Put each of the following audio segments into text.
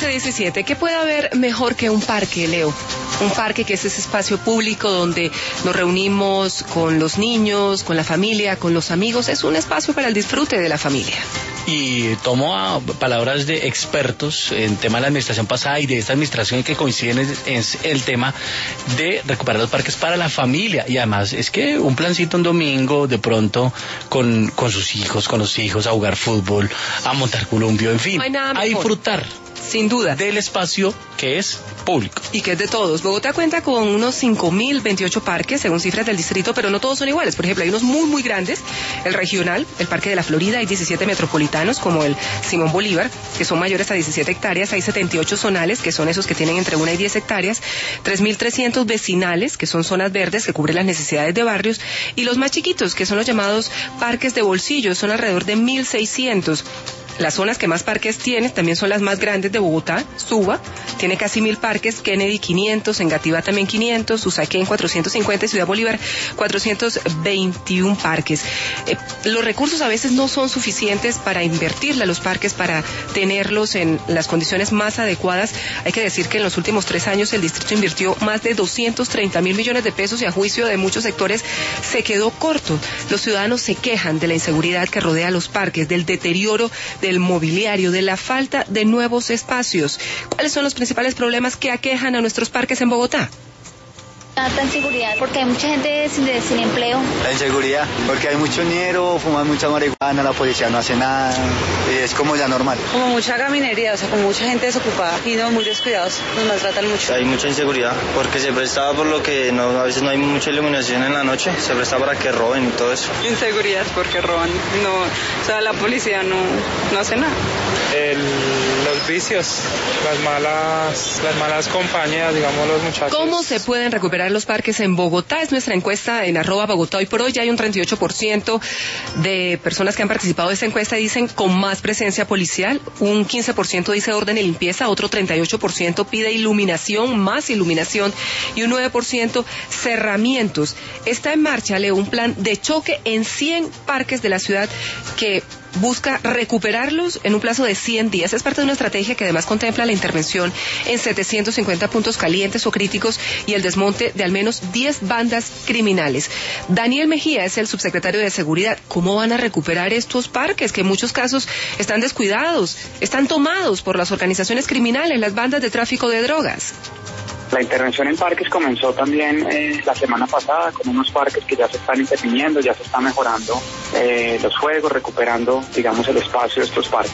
11:17. ¿Qué puede haber mejor que un parque, Leo? Un parque que es ese espacio público donde nos reunimos con los niños, con la familia, con los amigos. Es un espacio para el disfrute de la familia. Y tomo palabras de expertos en tema de la administración pasada y de esta administración que coinciden en el tema de recuperar los parques para la familia. Y además es que un plancito un domingo, de pronto, con sus hijos, con los hijos, a jugar fútbol, a montar columpio, en fin, no a disfrutar. Sin duda. Del espacio que es público. Y que es de todos. Bogotá cuenta con unos 5.028 parques, según cifras del distrito, pero no todos son iguales. Por ejemplo, hay unos muy, muy grandes. El regional, el Parque de la Florida, hay 17 metropolitanos, como el Simón Bolívar, que son mayores a 17 hectáreas. Hay 78 zonales, que son esos que tienen entre 1 y 10 hectáreas. 3.300 vecinales, que son zonas verdes, que cubren las necesidades de barrios. Y los más chiquitos, que son los llamados parques de bolsillo, son alrededor de 1.600. Las zonas que más parques tienen también son las más grandes de Bogotá. Suba tiene casi 1.000 parques, Kennedy 500, Engativá también 500, Usaquén 450 y Ciudad Bolívar 421 parques. Los recursos a veces no son suficientes para invertirle a los parques, para tenerlos en las condiciones más adecuadas. Hay que decir que en los últimos 3 años el distrito invirtió más de 230.000 millones de pesos y a juicio de muchos sectores se quedó corto. Los ciudadanos se quejan de la inseguridad que rodea los parques, del deterioro del mobiliario, de la falta de nuevos espacios. ¿Cuáles son los principales problemas que aquejan a nuestros parques en Bogotá? La inseguridad, porque hay mucha gente sin empleo. La inseguridad, porque hay mucho ñero, fuman mucha marihuana, la policía no hace nada, es como ya normal. Como mucha gaminería, o sea, como mucha gente desocupada y no muy descuidados, nos maltratan mucho. Hay mucha inseguridad, porque se prestaba por lo que a veces no hay mucha iluminación en la noche, se presta para que roben y todo eso. Inseguridad, porque roban, o sea, la policía no hace nada. Los vicios, las malas compañías, digamos, los muchachos. ¿Cómo se pueden recuperar los parques en Bogotá? Es nuestra encuesta en @Bogotá hoy por hoy. Ya hay un 38% de personas que han participado de esta encuesta y dicen con más presencia policial, un 15% dice orden y limpieza, otro 38% pide iluminación, más iluminación y un 9% cerramientos. Está en marcha, Leo, un plan de choque en 100 parques de la ciudad que busca recuperarlos en un plazo de 100 días. Es parte de una estrategia que además contempla la intervención en 750 puntos calientes o críticos y el desmonte de al menos 10 bandas criminales. Daniel Mejía es el subsecretario de Seguridad. ¿Cómo van a recuperar estos parques que en muchos casos están descuidados, están tomados por las organizaciones criminales, las bandas de tráfico de drogas? La intervención en parques comenzó también la semana pasada con unos parques que ya se están interviniendo, ya se está mejorando los juegos, recuperando, digamos, el espacio de estos parques.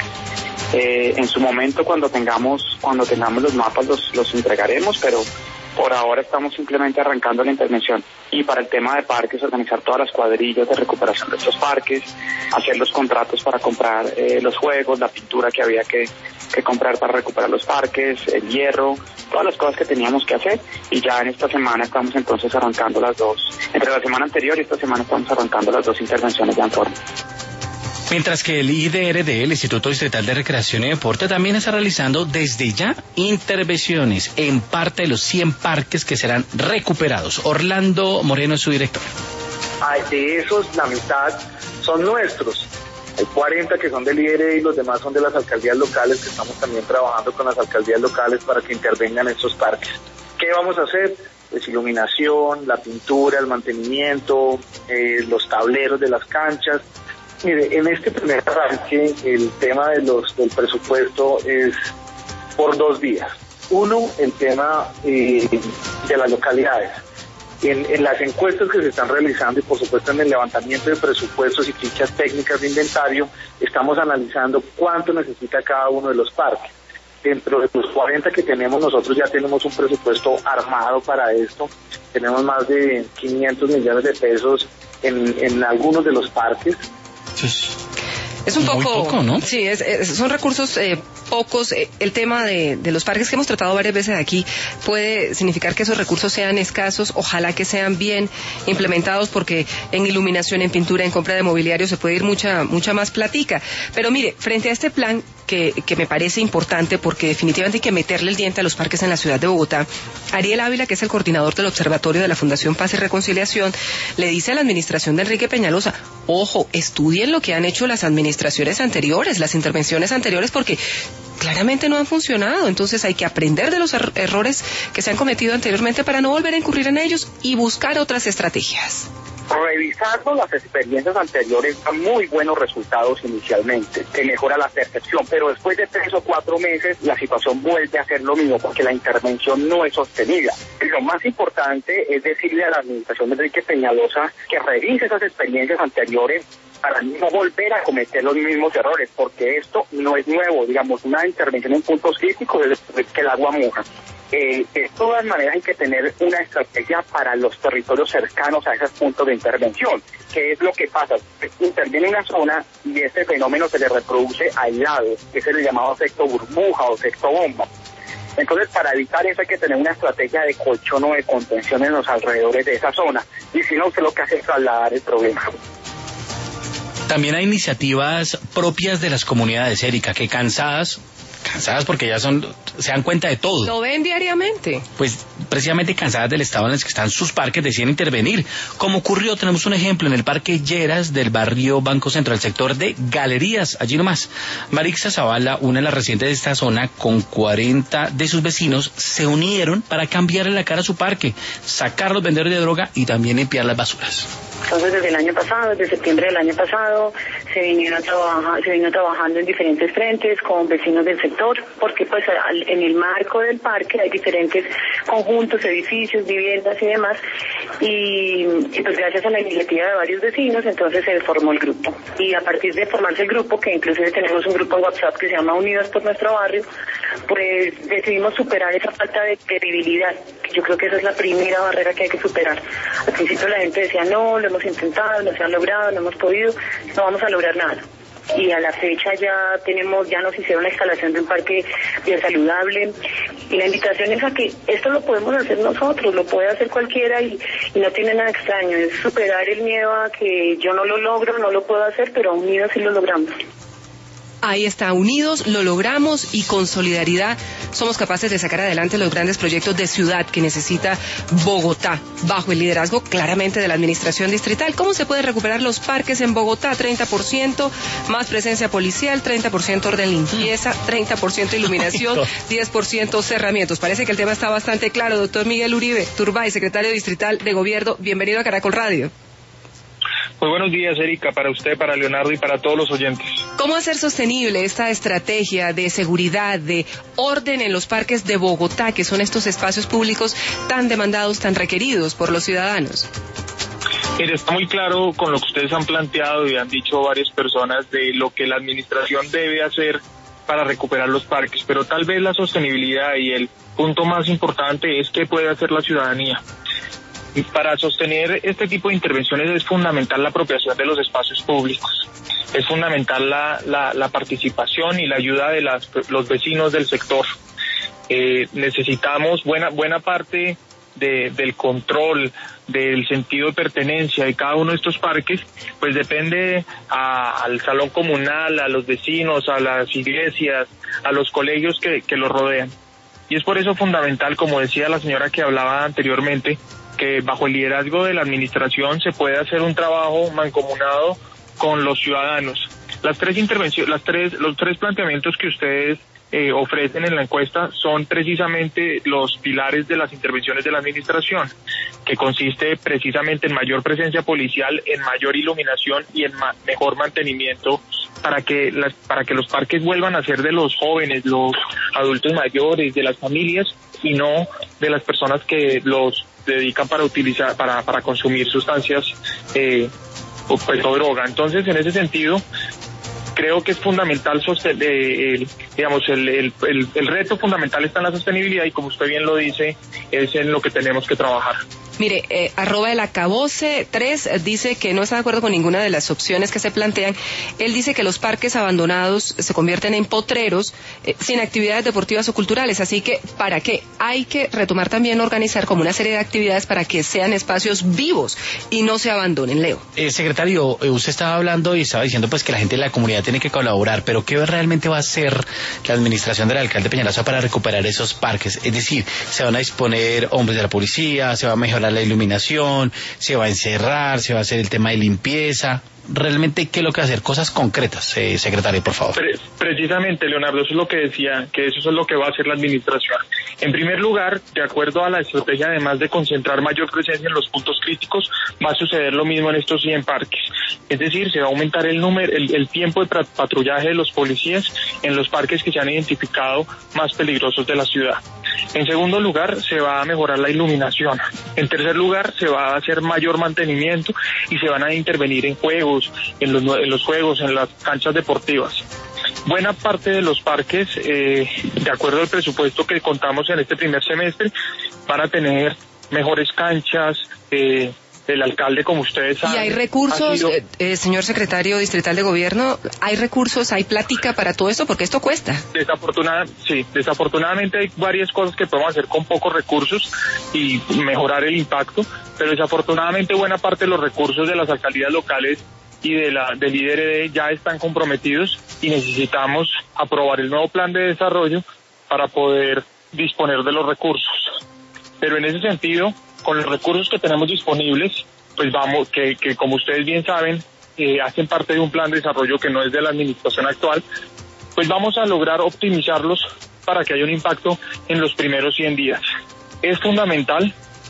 En su momento, cuando tengamos los mapas, los entregaremos, pero por ahora estamos simplemente arrancando la intervención. Y para el tema de parques, organizar todas las cuadrillas de recuperación de estos parques, hacer los contratos para comprar los juegos, la pintura que había que comprar para recuperar los parques, el hierro, todas las cosas que teníamos que hacer. Y ya en esta semana estamos entonces arrancando las dos. Entre la semana anterior y esta semana estamos arrancando las dos intervenciones ya en forma. Mientras que el IDRD, el Instituto Distrital de Recreación y Deporte, también está realizando desde ya intervenciones en parte de los 100 parques que serán recuperados. Orlando Moreno es su director. De esos, la mitad son nuestros. Hay 40 que son del IDRD y los demás son de las alcaldías locales, que estamos también trabajando con las alcaldías locales para que intervengan en estos parques. ¿Qué vamos a hacer? Pues iluminación, la pintura, el mantenimiento, los tableros de las canchas. Mire, en este primer arranque el tema del presupuesto es por 2 vías. Uno, el tema de las localidades. En las encuestas que se están realizando y por supuesto en el levantamiento de presupuestos y fichas técnicas de inventario, estamos analizando cuánto necesita cada uno de los parques. Dentro de los 40 que tenemos, nosotros ya tenemos un presupuesto armado para esto. Tenemos más de 500 millones de pesos en algunos de los parques. Es un muy poco, ¿no? Sí, son recursos pocos. El tema de los parques que hemos tratado varias veces aquí puede significar que esos recursos sean escasos. Ojalá que sean bien implementados, porque en iluminación, en pintura, en compra de mobiliario se puede ir mucha más platica. Pero mire, frente a este plan que me parece importante, porque definitivamente hay que meterle el diente a los parques en la ciudad de Bogotá, Ariel Ávila, que es el coordinador del observatorio de la Fundación Paz y Reconciliación, le dice a la administración de Enrique Peñalosa: ojo, estudien lo que han hecho las administraciones anteriores, las intervenciones anteriores, porque claramente no han funcionado. Entonces hay que aprender de los errores que se han cometido anteriormente para no volver a incurrir en ellos y buscar otras estrategias. Revisando las experiencias anteriores da muy buenos resultados inicialmente, que mejora la percepción, pero después de 3 o 4 meses la situación vuelve a ser lo mismo porque la intervención no es sostenida. Lo más importante es decirle a la administración de Enrique Peñalosa que revise esas experiencias anteriores para no volver a cometer los mismos errores, porque esto no es nuevo, digamos, una intervención en puntos críticos desde que el agua moja. De todas maneras hay que tener una estrategia para los territorios cercanos a esos puntos de intervención, que es lo que pasa, interviene una zona y este fenómeno se le reproduce al lado, que es el llamado efecto burbuja o efecto bomba. Entonces, para evitar eso hay que tener una estrategia de colchón o de contención en los alrededores de esa zona, y si no, usted lo que hace es trasladar el problema. También hay iniciativas propias de las comunidades, Erika, que cansadas porque ya se dan cuenta de todo. Lo ven diariamente. Pues precisamente cansadas del estado en el que están sus parques, deciden intervenir. Como ocurrió, tenemos un ejemplo en el Parque Lleras del barrio Banco Centro, el sector de Galerías, allí nomás. Marixa Zavala, una de las residentes de esta zona, con 40 de sus vecinos, se unieron para cambiarle la cara a su parque, sacar los vendedores de droga y también limpiar las basuras. Entonces, desde el año pasado, desde septiembre del año pasado, se vino trabajando en diferentes frentes con vecinos del sector, porque pues en el marco del parque hay diferentes conjuntos, edificios, viviendas y demás, y pues gracias a la iniciativa de varios vecinos, entonces se formó el grupo. Y a partir de formarse el grupo, que inclusive tenemos un grupo en WhatsApp que se llama Unidos por Nuestro Barrio, pues decidimos superar esa falta de credibilidad. Yo creo que esa es la primera barrera que hay que superar. Al principio la gente decía, no, lo hemos intentado, no se ha logrado, no hemos podido, no vamos a lograr nada. Y a la fecha ya nos hicieron la instalación de un parque bien saludable, y la invitación es a que esto lo podemos hacer nosotros, lo puede hacer cualquiera y no tiene nada extraño, es superar el miedo a que yo no lo logro, no lo puedo hacer, pero unidos sí lo logramos. Ahí está, unidos lo logramos y con solidaridad somos capaces de sacar adelante los grandes proyectos de ciudad que necesita Bogotá, bajo el liderazgo claramente de la administración distrital. ¿Cómo se puede recuperar los parques en Bogotá? 30% más presencia policial, 30% orden limpieza, 30% iluminación, 10% cerramientos. Parece que el tema está bastante claro. Doctor Miguel Uribe Turbay, secretario distrital de Gobierno, bienvenido a Caracol Radio. Muy buenos días, Erika, para usted, para Leonardo y para todos los oyentes. ¿Cómo hacer sostenible esta estrategia de seguridad, de orden en los parques de Bogotá, que son estos espacios públicos tan demandados, tan requeridos por los ciudadanos? Mire, está muy claro con lo que ustedes han planteado y han dicho varias personas de lo que la administración debe hacer para recuperar los parques, pero tal vez la sostenibilidad y el punto más importante es qué puede hacer la ciudadanía. Para sostener este tipo de intervenciones es fundamental la apropiación de los espacios públicos. Es fundamental la participación y la ayuda de los vecinos del sector. Necesitamos buena parte del control, del sentido de pertenencia de cada uno de estos parques, pues depende al salón comunal, a los vecinos, a las iglesias, a los colegios que los rodean. Y es por eso fundamental, como decía la señora que hablaba anteriormente, que bajo el liderazgo de la administración se puede hacer un trabajo mancomunado con los ciudadanos. Los tres planteamientos que ustedes ofrecen en la encuesta son precisamente los pilares de las intervenciones de la administración, que consiste precisamente en mayor presencia policial, en mayor iluminación y en mejor mantenimiento para que los parques vuelvan a ser de los jóvenes, los adultos mayores, de las familias y no de las personas que los dedican para consumir sustancias o droga. Entonces, en ese sentido, creo que es fundamental el reto fundamental está en la sostenibilidad y, como usted bien lo dice, es en lo que tenemos que trabajar. Mire, @elacabose3 dice que no está de acuerdo con ninguna de las opciones que se plantean. Él dice que los parques abandonados se convierten en potreros sin actividades deportivas o culturales, así que ¿para qué? Hay que retomar también, organizar como una serie de actividades para que sean espacios vivos y no se abandonen, Leo. Secretario, usted estaba hablando y estaba diciendo pues que la gente de la comunidad tiene que colaborar, pero ¿qué realmente va a hacer la administración del alcalde Peñalosa para recuperar esos parques? Es decir, ¿se van a disponer hombres de la policía? ¿Se va a mejorar mejorar la iluminación, se va a encerrar, se va a hacer el tema de limpieza. Realmente, ¿qué es lo que hacer? Cosas concretas, secretario, por favor. Precisamente, Leonardo, eso es lo que decía, que eso es lo que va a hacer la administración. En primer lugar, de acuerdo a la estrategia, además de concentrar mayor presencia en los puntos críticos, va a suceder lo mismo en estos 100 parques. Es decir, se va a aumentar el tiempo de patrullaje de los policías en los parques que se han identificado más peligrosos de la ciudad. En segundo lugar, se va a mejorar la iluminación. En tercer lugar, se va a hacer mayor mantenimiento y se van a intervenir en juegos, en los juegos, en las canchas deportivas. Buena parte de los parques, de acuerdo al presupuesto que contamos en este primer semestre, van a tener mejores canchas. El alcalde, como ustedes saben... ¿Y hay recursos, señor secretario distrital de gobierno? ¿Hay recursos, hay plática para todo esto? Porque esto cuesta. Desafortunadamente hay varias cosas que podemos hacer con pocos recursos y mejorar el impacto, pero desafortunadamente buena parte de los recursos de las alcaldías locales y del IDRD ya están comprometidos y necesitamos aprobar el nuevo plan de desarrollo para poder disponer de los recursos. Pero en ese sentido, con los recursos que tenemos disponibles, pues vamos, que como ustedes bien saben, hacen parte de un plan de desarrollo que no es de la administración actual, pues vamos a lograr optimizarlos para que haya un impacto en los primeros 100 días. Es fundamental,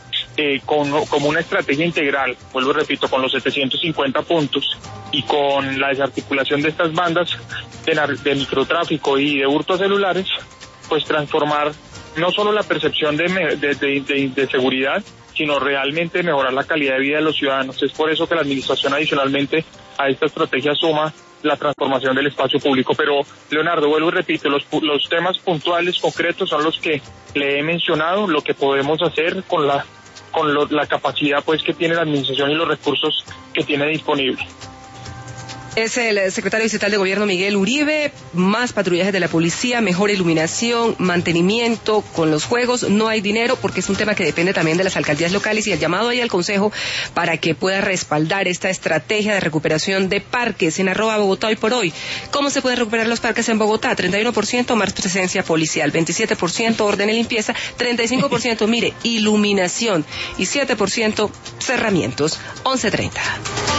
como una estrategia integral, vuelvo y repito, con los 750 puntos y con la desarticulación de estas bandas de microtráfico y de hurtos celulares, pues transformar no solo la percepción de seguridad, sino realmente mejorar la calidad de vida de los ciudadanos. Es por eso que la administración adicionalmente a esta estrategia suma la transformación del espacio público. Pero, Leonardo, vuelvo y repito, los temas puntuales, concretos, son los que le he mencionado, lo que podemos hacer con la capacidad pues que tiene la administración y los recursos que tiene disponible. Es el secretario distrital de gobierno Miguel Uribe. Más patrullajes de la policía, mejor iluminación, mantenimiento con los juegos. No hay dinero porque es un tema que depende también de las alcaldías locales, y el llamado ahí al Consejo para que pueda respaldar esta estrategia de recuperación de parques en @Bogotá hoy por hoy. ¿Cómo se pueden recuperar los parques en Bogotá? 31% más presencia policial, 27% orden y limpieza, 35% mire, iluminación y 7% cerramientos. 11:30.